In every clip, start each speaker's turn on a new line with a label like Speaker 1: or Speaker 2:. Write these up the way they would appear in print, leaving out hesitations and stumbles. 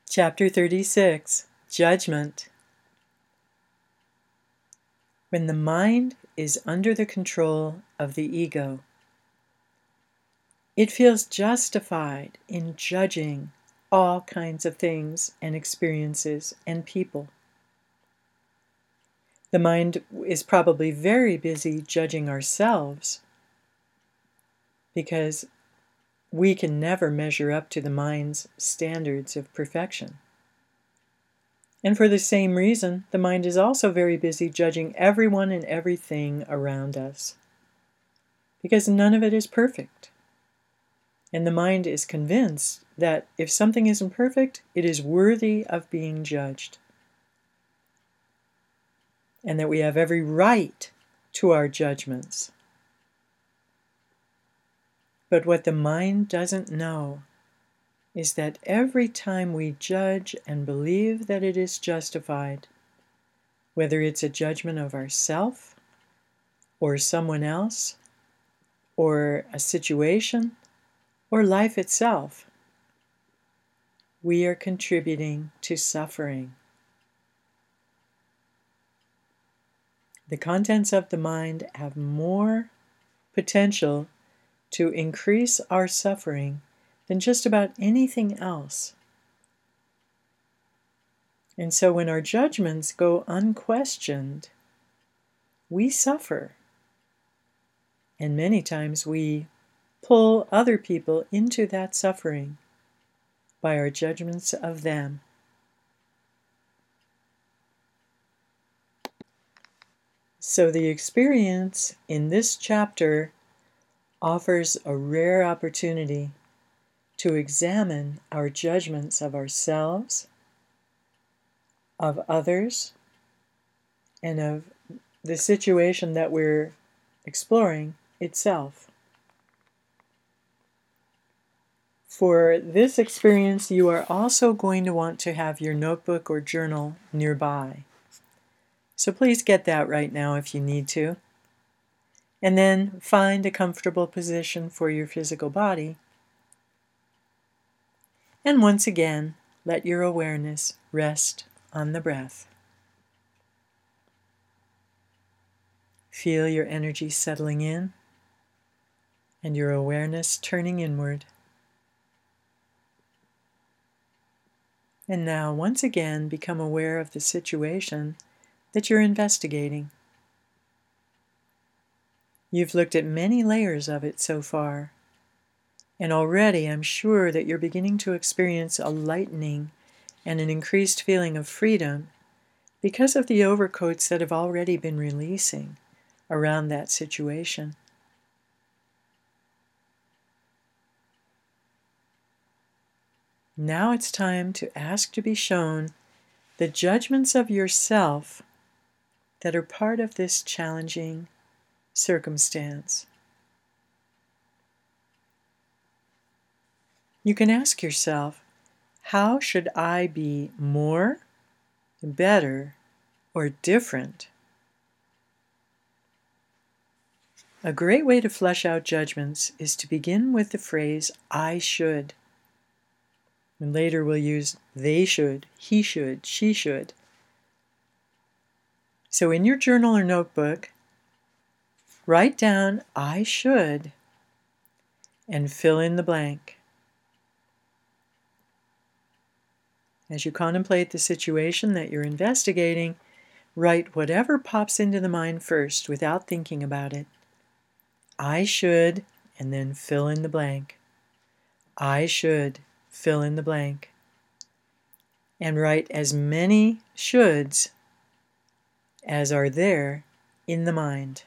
Speaker 1: Chapter 36, Judgment. When the mind is under the control of the ego, it feels justified in judging all kinds of things and experiences and people. The mind is probably very busy judging ourselves because we can never measure up to the mind's standards of perfection. And for the same reason, the mind is also very busy judging everyone and everything around us, because none of it is perfect. And the mind is convinced that if something isn't perfect, it is worthy of being judged, and that we have every right to our judgments. But what the mind doesn't know is that every time we judge and believe that it is justified, whether it's a judgment of ourself or someone else or a situation or life itself, we are contributing to suffering. The contents of the mind have more potential to increase our suffering than just about anything else. And so when our judgments go unquestioned, we suffer. And many times we pull other people into that suffering by our judgments of them. So the experience in this chapter offers a rare opportunity to examine our judgments of ourselves, of others, and of the situation that we're exploring itself. For this experience, you are also going to want to have your notebook or journal nearby. So please get that right now if you need to. And then find a comfortable position for your physical body. And once again, let your awareness rest on the breath. Feel your energy settling in and your awareness turning inward. And now, once again, become aware of the situation that you're investigating. You've looked at many layers of it so far, and already I'm sure that you're beginning to experience a lightening and an increased feeling of freedom because of the overcoats that have already been releasing around that situation. Now it's time to ask to be shown the judgments of yourself that are part of this challenging circumstance. You can ask yourself, how should I be more, better, or different? A great way to flesh out judgments is to begin with the phrase, I should. And later we'll use they should, he should, she should. So in your journal or notebook, write down I should and fill in the blank. As you contemplate the situation that you're investigating, write whatever pops into the mind first without thinking about it. I should, and then fill in the blank. I should, fill in the blank. And write as many shoulds as are there in the mind.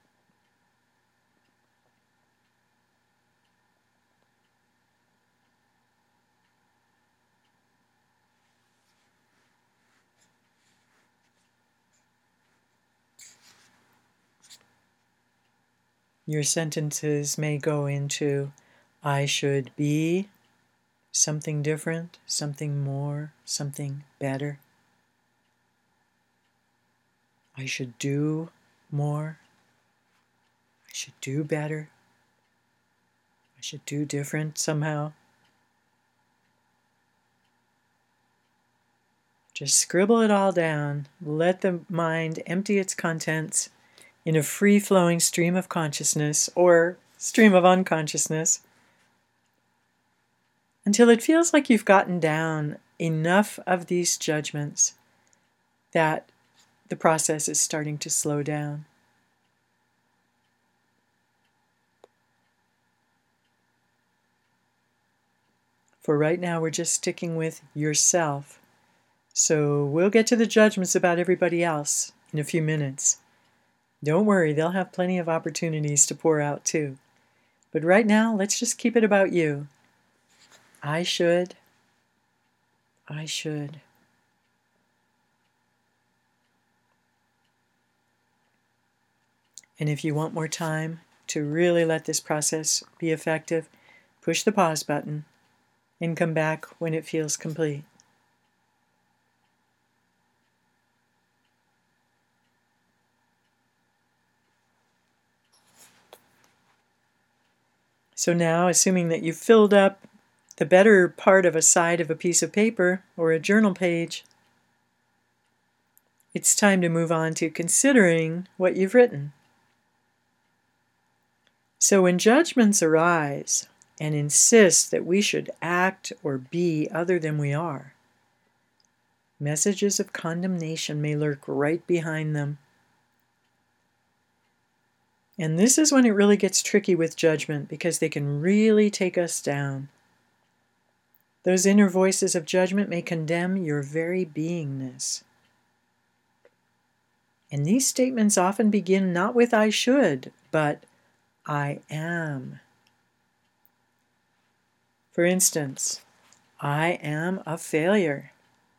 Speaker 1: Your sentences may go into I should be something different, something more, something better. I should do more. I should do better. I should do different somehow. Just scribble it all down. Let the mind empty its contents in a free-flowing stream of consciousness or stream of unconsciousness until it feels like you've gotten down enough of these judgments that the process is starting to slow down. For right now, we're just sticking with yourself. So we'll get to the judgments about everybody else in a few minutes. Don't worry, they'll have plenty of opportunities to pour out too. But right now, let's just keep it about you. I should. I should. And if you want more time to really let this process be effective, push the pause button and come back when it feels complete. So now, assuming that you've filled up the better part of a side of a piece of paper or a journal page, it's time to move on to considering what you've written. So when judgments arise and insist that we should act or be other than we are, messages of condemnation may lurk right behind them. And this is when it really gets tricky with judgment, because they can really take us down. Those inner voices of judgment may condemn your very beingness. And these statements often begin not with I should, but I am. For instance, I am a failure.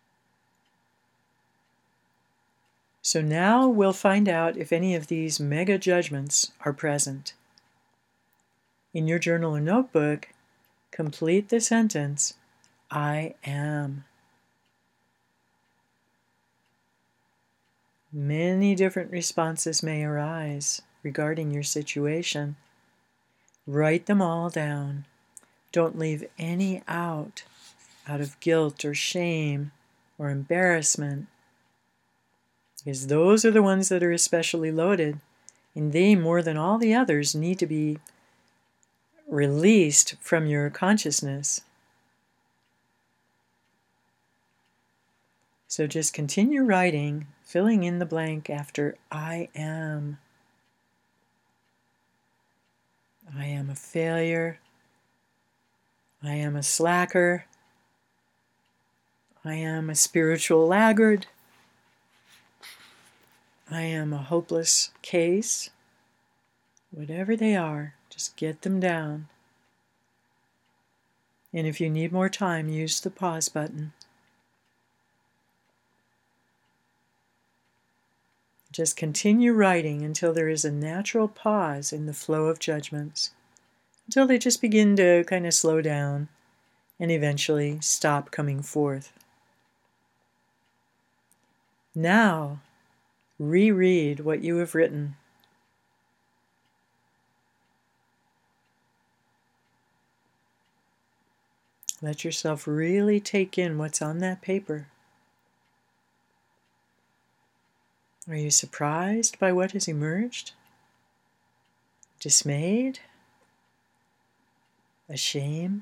Speaker 1: So now we'll find out if any of these mega judgments are present. In your journal or notebook, complete the sentence, I am. Many different responses may arise regarding your situation. Write them all down. Don't leave any out of guilt or shame or embarrassment, because those are the ones that are especially loaded, and they, more than all the others, need to be released from your consciousness. So just continue writing, filling in the blank after I am. I am a failure. I am a slacker. I am a spiritual laggard. I am a hopeless case. Whatever they are, just get them down. And if you need more time, use the pause button. Just continue writing until there is a natural pause in the flow of judgments, until they just begin to kind of slow down and eventually stop coming forth. Now, reread what you have written. Let yourself really take in what's on that paper. Are you surprised by what has emerged? Dismayed? Ashamed?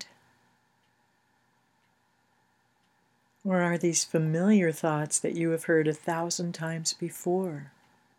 Speaker 1: Or are these familiar thoughts that you have heard 1,000 times before?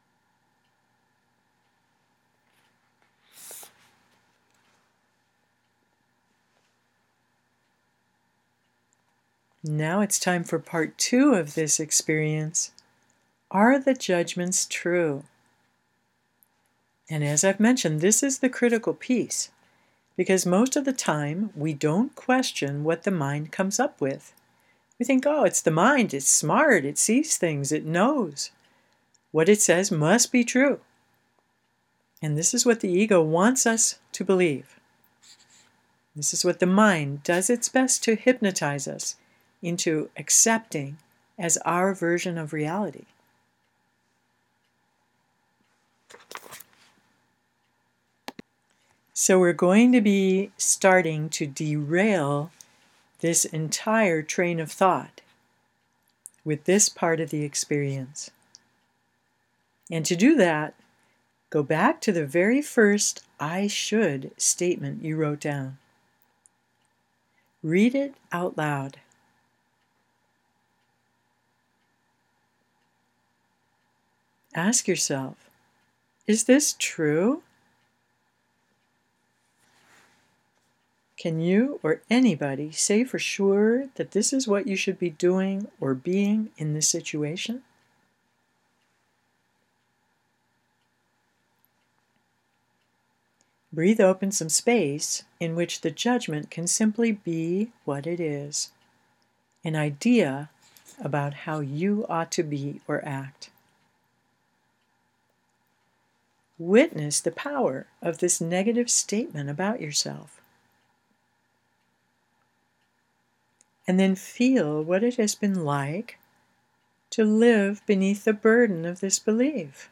Speaker 1: Now it's time for part 2 of this experience. Are the judgments true? And as I've mentioned, this is the critical piece, because most of the time we don't question what the mind comes up with. We think, oh, it's the mind, it's smart, it sees things, it knows. What it says must be true. And this is what the ego wants us to believe. This is what the mind does its best to hypnotize us into accepting as our version of reality. So we're going to be starting to derail this entire train of thought. with this part of the experience. And to do that, go back to the very first "I should" statement you wrote down. Read it out loud. Ask yourself, is this true? Can you or anybody say for sure that this is what you should be doing or being in this situation? Breathe open some space in which the judgment can simply be what it is, an idea about how you ought to be or act. Witness the power of this negative statement about yourself. And then feel what it has been like to live beneath the burden of this belief.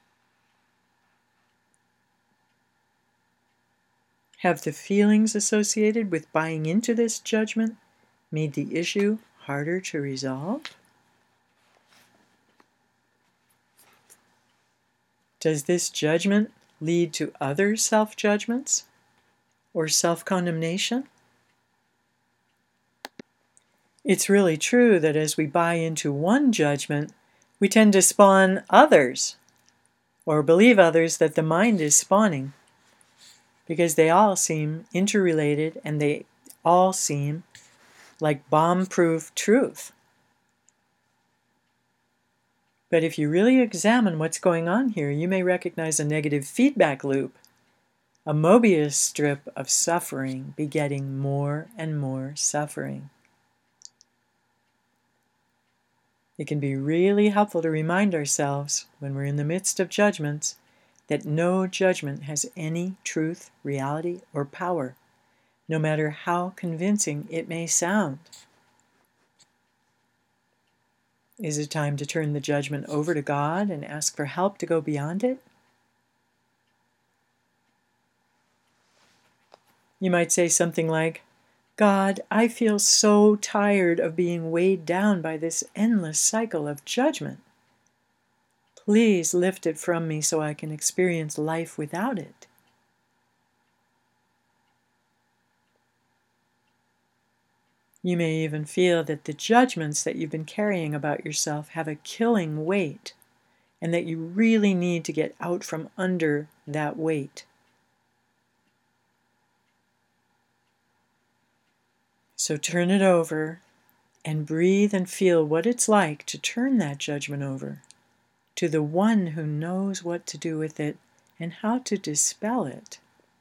Speaker 1: Have the feelings associated with buying into this judgment made the issue harder to resolve? Does this judgment lead to other self-judgments or self-condemnation? It's really true that as we buy into one judgment, we tend to spawn others, or believe others that the mind is spawning, because they all seem interrelated and they all seem like bomb-proof truth. But if you really examine what's going on here, you may recognize a negative feedback loop, a Mobius strip of suffering begetting more and more suffering. It can be really helpful to remind ourselves, when we're in the midst of judgments, that no judgment has any truth, reality, or power, no matter how convincing it may sound. Is it time to turn the judgment over to God and ask for help to go beyond it? You might say something like, "God, I feel so tired of being weighed down by this endless cycle of judgment. Please lift it from me so I can experience life without it." You may even feel that the judgments that you've been carrying about yourself have a killing weight, and that you really need to get out from under that weight. So turn it over and breathe and feel what it's like to turn that judgment over to the one who knows what to do with it and how to dispel it.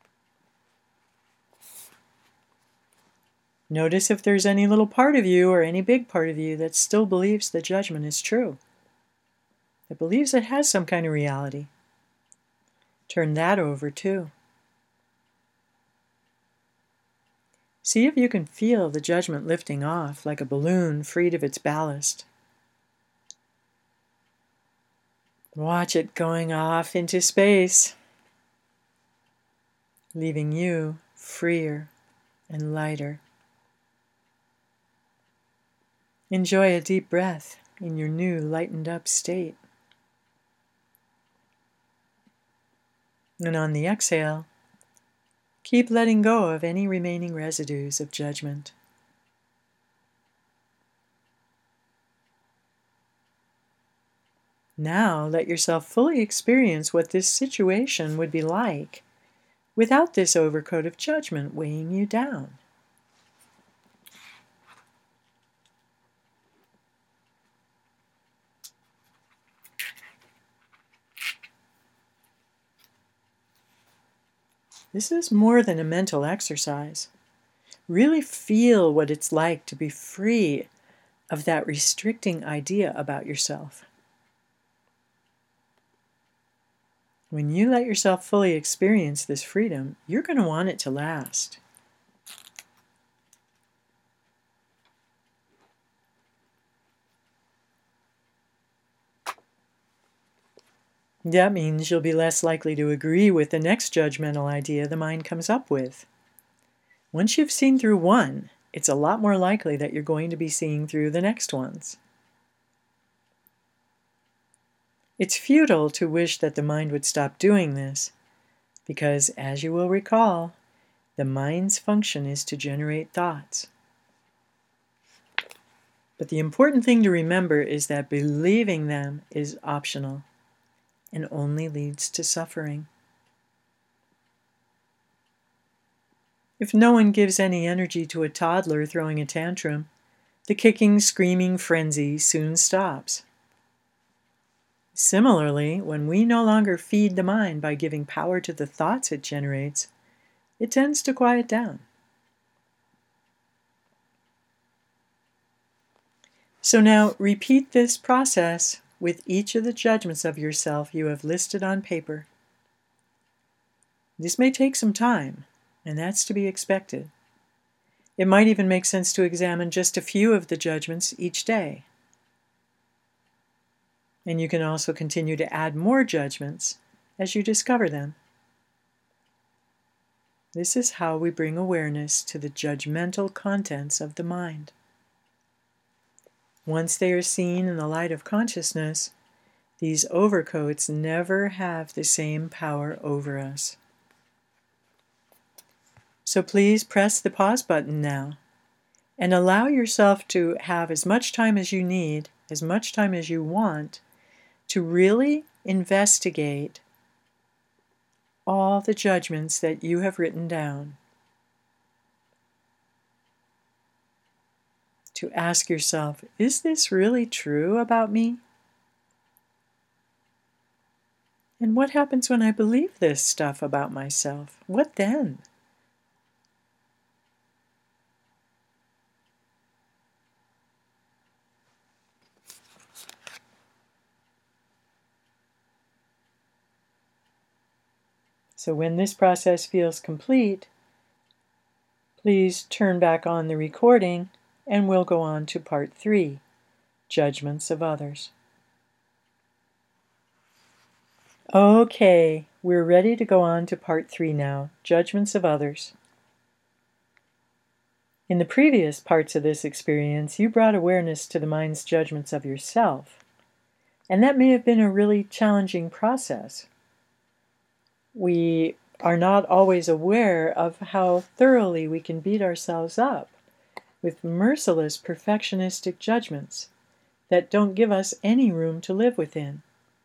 Speaker 1: Notice if there's any little part of you or any big part of you that still believes the judgment is true, that believes it has some kind of reality. Turn that over too. See if you can feel the judgment lifting off like a balloon freed of its ballast. Watch it going off into space, leaving you freer and lighter. Enjoy a deep breath in your new lightened up state. And on the exhale, keep letting go of any remaining residues of judgment. Now let yourself fully experience what this situation would be like without this overcoat of judgment weighing you down. This is more than a mental exercise. Really feel what it's like to be free of that restricting idea about yourself. When you let yourself fully experience this freedom, you're going to want it to last. That means you'll be less likely to agree with the next judgmental idea the mind comes up with. Once you've seen through one, it's a lot more likely that you're going to be seeing through the next ones. It's futile to wish that the mind would stop doing this, because, as you will recall, the mind's function is to generate thoughts. But the important thing to remember is that believing them is optional and only leads to suffering. If no one gives any energy to a toddler throwing a tantrum, the kicking, screaming frenzy soon stops. Similarly, when we no longer feed the mind by giving power to the thoughts it generates, it tends to quiet down. So now repeat this process with each of the judgments of yourself you have listed on paper. This may take some time, and that's to be expected. It might even make sense to examine just a few of the judgments each day. And you can also continue to add more judgments as you discover them. This is how we bring awareness to the judgmental contents of the mind. Once they are seen in the light of consciousness, these overcoats never have the same power over us. So please press the pause button now and allow yourself to have as much time as you need, as much time as you want, to really investigate all the judgments that you have written down. To ask yourself, is this really true about me? And what happens when I believe this stuff about myself? What then? So when this process feels complete, please turn back on the recording and we'll go on to part 3, Judgments of Others. Okay, we're ready to go on to part 3 now, Judgments of Others. In the previous parts of this experience, you brought awareness to the mind's judgments of yourself, and that may have been a really challenging process. We are not always aware of how thoroughly we can beat ourselves up with merciless perfectionistic judgments that don't give us any room to live within.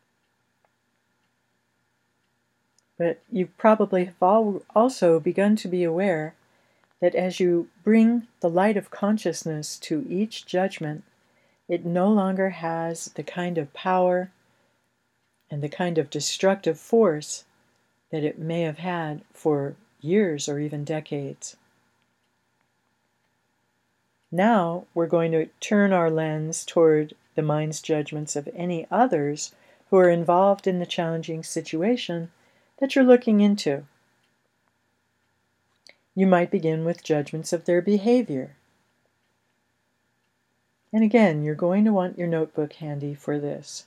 Speaker 1: But you probably have also begun to be aware that as you bring the light of consciousness to each judgment, it no longer has the kind of power and the kind of destructive force that it may have had for years or even decades. Now we're going to turn our lens toward the mind's judgments of any others who are involved in the challenging situation that you're looking into. You might begin with judgments of their behavior. And again, you're going to want your notebook handy for this.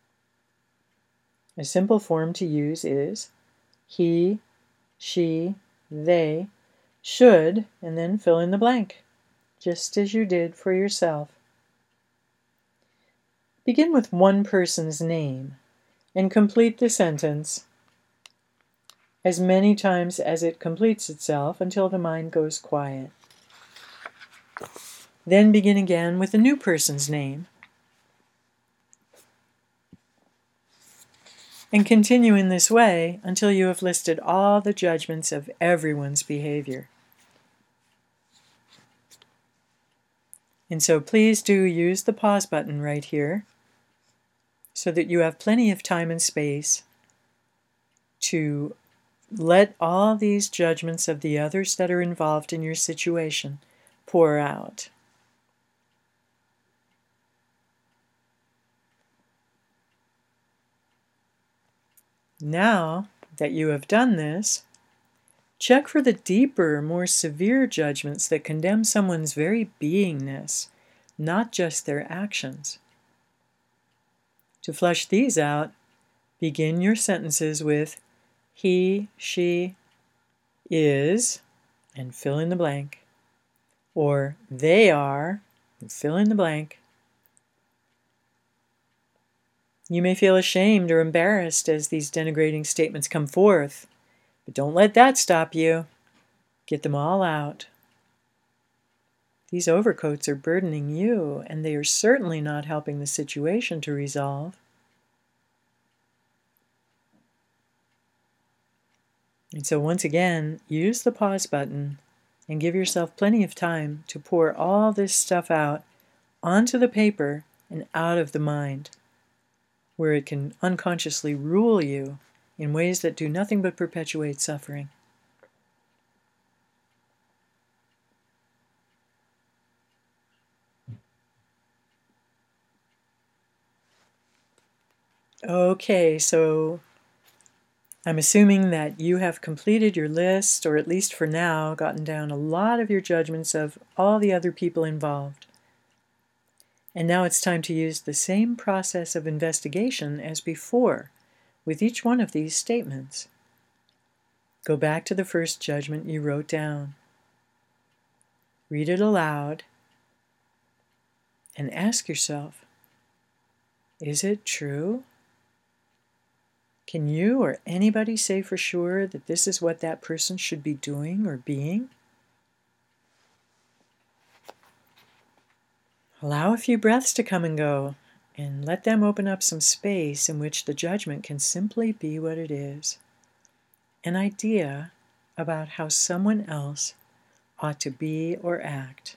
Speaker 1: A simple form to use is he, she, they should, and then fill in the blank, just as you did for yourself. Begin with one person's name and complete the sentence as many times as it completes itself until the mind goes quiet. Then begin again with a new person's name and continue in this way until you have listed all the judgments of everyone's behavior. And so please do use the pause button right here so that you have plenty of time and space to let all these judgments of the others that are involved in your situation pour out. Now that you have done this, check for the deeper, more severe judgments that condemn someone's very beingness, not just their actions. To flush these out, begin your sentences with he, she, is, and fill in the blank, or they are, and fill in the blank. You may feel ashamed or embarrassed as these denigrating statements come forth, but don't let that stop you. Get them all out. These overcoats are burdening you, and they are certainly not helping the situation to resolve. And so once again, use the pause button and give yourself plenty of time to pour all this stuff out onto the paper and out of the mind, where it can unconsciously rule you in ways that do nothing but perpetuate suffering. Okay, so I'm assuming that you have completed your list, or at least for now, gotten down a lot of your judgments of all the other people involved. And now it's time to use the same process of investigation as before with each one of these statements. Go back to the first judgment you wrote down. Read it aloud and ask yourself, is it true? Can you or anybody say for sure that this is what that person should be doing or being? Allow a few breaths to come and go, and let them open up some space in which the judgment can simply be what it is. An idea about how someone else ought to be or act.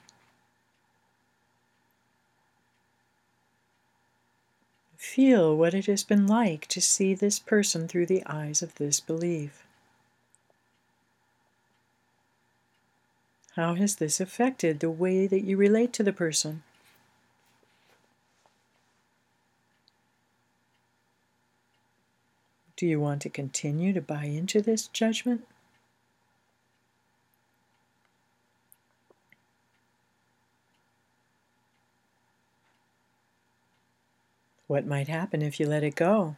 Speaker 1: Feel what it has been like to see this person through the eyes of this belief. How has this affected the way that you relate to the person? Do you want to continue to buy into this judgment? What might happen if you let it go?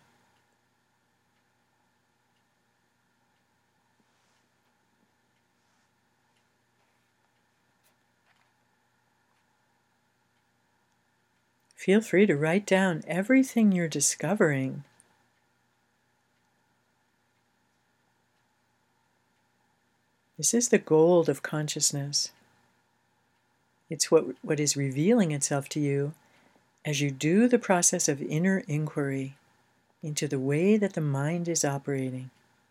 Speaker 1: Feel free to write down everything you're discovering. This is the gold of consciousness. It's what is revealing itself to you as you do the process of inner inquiry into the way that the mind is operating.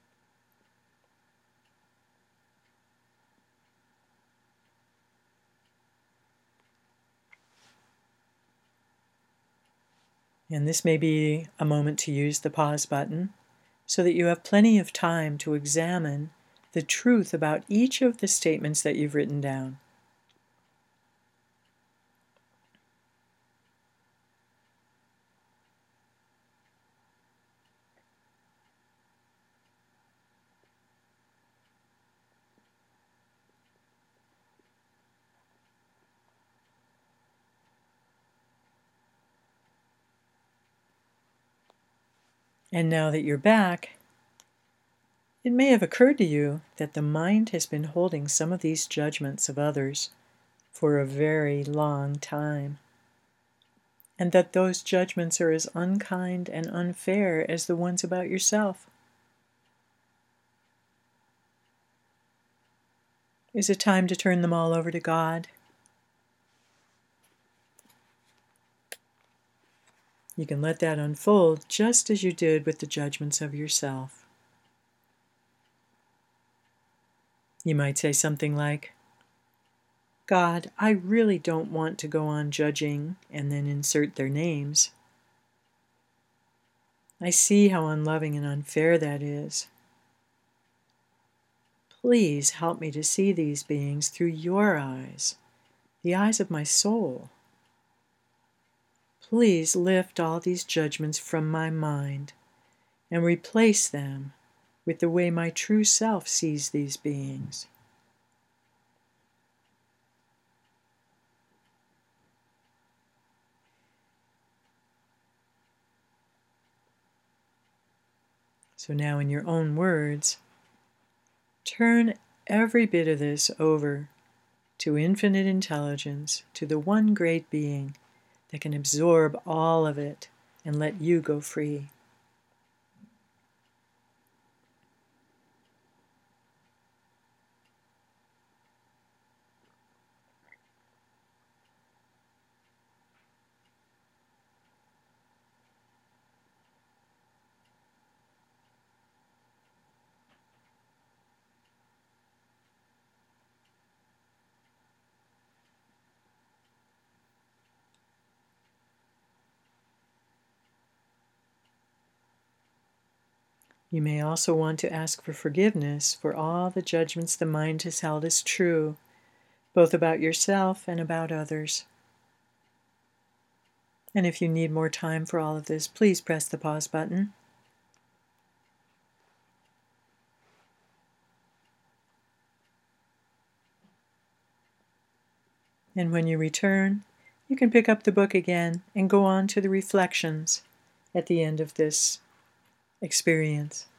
Speaker 1: And this may be a moment to use the pause button so that you have plenty of time to examine the truth about each of the statements that you've written down. And now that you're back, it may have occurred to you that the mind has been holding some of these judgments of others for a very long time, and that those judgments are as unkind and unfair as the ones about yourself. Is it time to turn them all over to God? You can let that unfold just as you did with the judgments of yourself. You might say something like, God, I really don't want to go on judging, and then insert their names. I see how unloving and unfair that is. Please help me to see these beings through your eyes, the eyes of my soul. Please lift all these judgments from my mind and replace them with the way my true self sees these beings. So now, in your own words, turn every bit of this over to infinite intelligence, to the one great being that can absorb all of it and let you go free. You may also want to ask for forgiveness for all the judgments the mind has held as true, both about yourself and about others. And if you need more time for all of this, please press the pause button. And when you return, you can pick up the book again and go on to the reflections at the end of this experience.